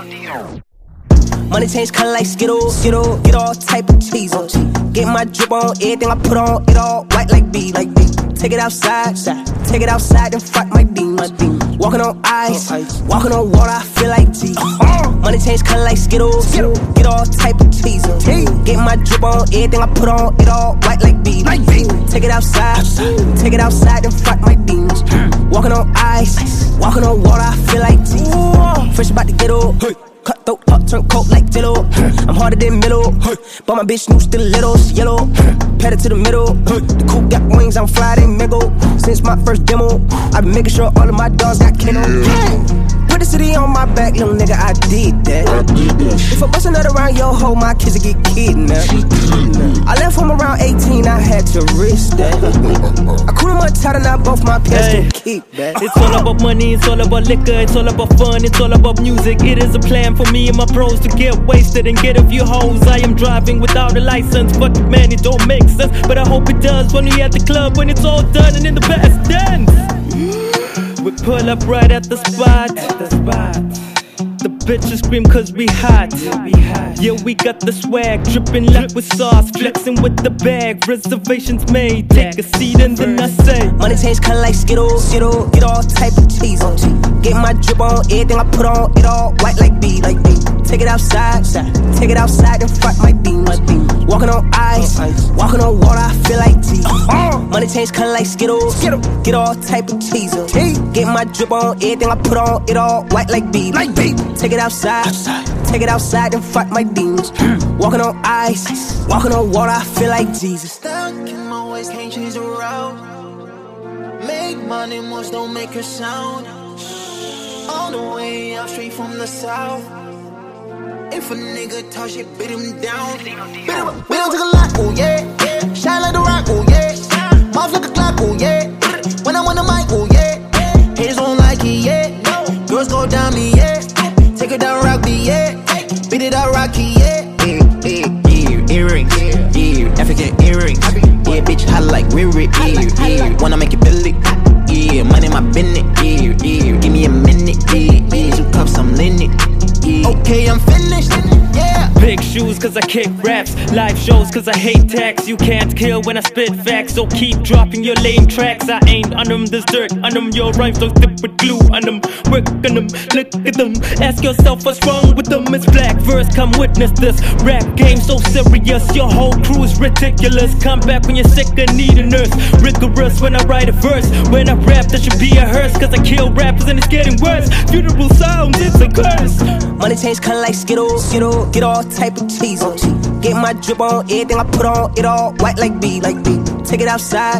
Money change color like Skittles. Get all type of cheese. Get my drip on, everything I put on, it all white like B. Take it outside, and fight my demons. Walking on ice, walking on water, I feel like Jesus. Money change color like Skittles. Get all type of cheese. Get my drip on, everything I put on, it all white like B. Take it outside, and fight my demons. Walking on ice, walking on water, I feel like Jesus. Fresh about to get old. Cut throat, hot, turn cold like Jello. I'm harder than middle, but my bitch new still little, she yellow. Pedal to the middle, the coupe got wings, I'm fly, they mingle. Since my first demo, I've been making sure all of my dogs got kennel. Put the city on my back, little nigga, I did that. If I bust another round your hoe, my kids will get kidnapped. I left home around 18, I had to risk that. I cool my title, now both my parents can keep that. It's all about money, it's all about liquor, it's all about fun, it's all about music. It is a plan for me and my bros to get wasted and get a few hoes. I am driving without a license, fuck it man, it don't make sense, but I hope it does when we at the club, when it's all done and in the best dance. We pull up right at the spot. The bitches scream cause we hot. Yeah, we got the swag, dripping like with sauce, flexing with the bag, reservations made. Take a seat and then I say, money change color like Skittles. Get all type of cheese. Get my drip on, everything I put on, it all white like B. Take it outside, and fight my demons. Walking on ice, walking on water, I feel like Jesus. Money change color like Skittles. Get all type of cheese. Get my drip on, everything I put on, it all white like B. Take it outside, and fight my demons. Walking on ice, walking on water, I feel like Jesus. Stuck in my ways, can't change the route. Make money, moves don't make a sound. On the way out, straight from the south. If a nigga talk shit, beat him down. Beat him to the lock, oh yeah. Shine like the rock, oh yeah. Mouth like a clock, oh yeah. When I'm on the mic, oh yeah. Haters don't like it, yeah. Girls go down me, yeah. Take it down, rock me, yeah. Beat it out, rocky, yeah. Earrings, African earrings. Yeah, bitch, hot like Riri, wanna make it Billy, yeah. Money in my business, give me a minute, 2 cups, I'm linen. Okay, I'm finished, yeah. Big shoes cause I kick raps, live shows cause I hate tax. You can't kill when I spit facts, so keep dropping your lame tracks. I ain't on them, there's dirt on them. Your rhymes don't stick with glue on them. Work on them, look at them. Ask yourself what's wrong with them. It's black verse, come witness this rap game so serious. Your whole crew is ridiculous. Come back when you're sick and need a nurse. Rigorous when I write a verse. When I rap, there should be a hearse, cause I kill rappers and it's getting worse. Funeral sounds, it's a curse. Money change color like Skittles. Get all type of cheese. Get my drip on, everything I put on, it all white like B. Take it outside,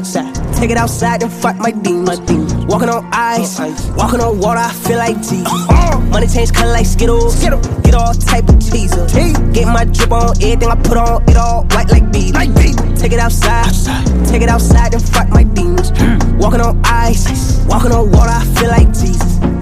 and fight my demons. Walking on ice, walking on water, I feel like Jesus. Money change color like Skittles. Get all type of cheese. Get my drip on, everything I put on, it all white like B. Take it outside, and fight my demons. Walking on ice, walking on water, I feel like Jesus.